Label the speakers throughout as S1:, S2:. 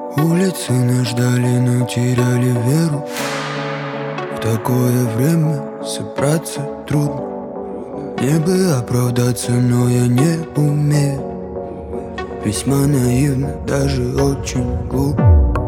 S1: Улицы нас ждали, но теряли веру. В такое время собраться трудно. Мне бы оправдаться, но я не умею. Весьма наивно, даже очень глупо.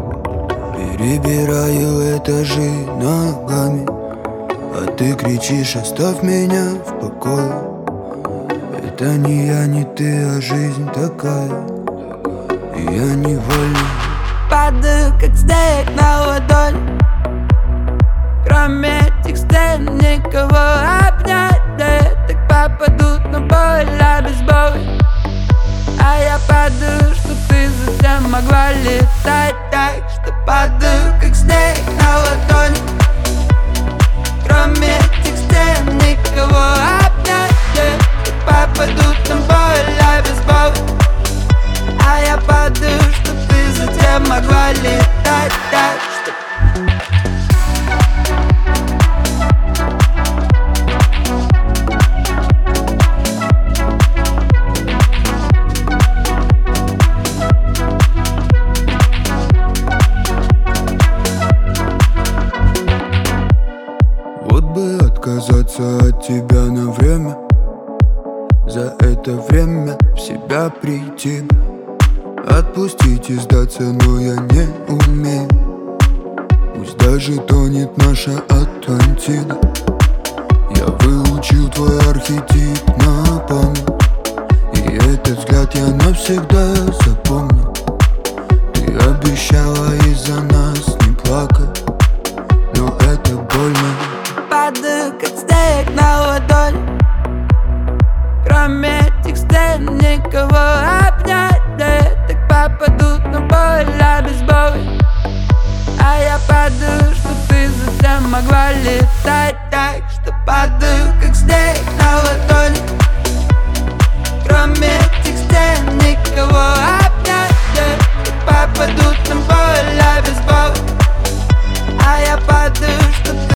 S1: Перебираю этажи ногами, а ты кричишь: оставь меня в покое. Это не я, не ты, а жизнь такая, и я невольно
S2: падаю, как снег на ладонь. Кроме этих стен никого обнять. Да я так попаду на поля без боя. А я падаю, что ты затем могла летать. Так что падаю, как снег на ладонь. Кроме этих стен никого обнять. Да я так попаду на поля без боя. А я падаю, что ты затем могла летать. Так что
S1: вот бы отказаться от тебя на время. За это время в себя прийти, отпустить и сдаться, но я не умею. Пусть даже тонет наша Атлантида. Я выучил твой архетип на память, и этот взгляд я навсегда запомню. Ты обещала из-за нас не плакать, но это больно.
S2: падаю, как снег на ладонь. Кроме этих стен никого обнять. Да я так попаду на поля без боя. А я падаю, что ты затем могла летать. Так что падаю, как снег на ладони.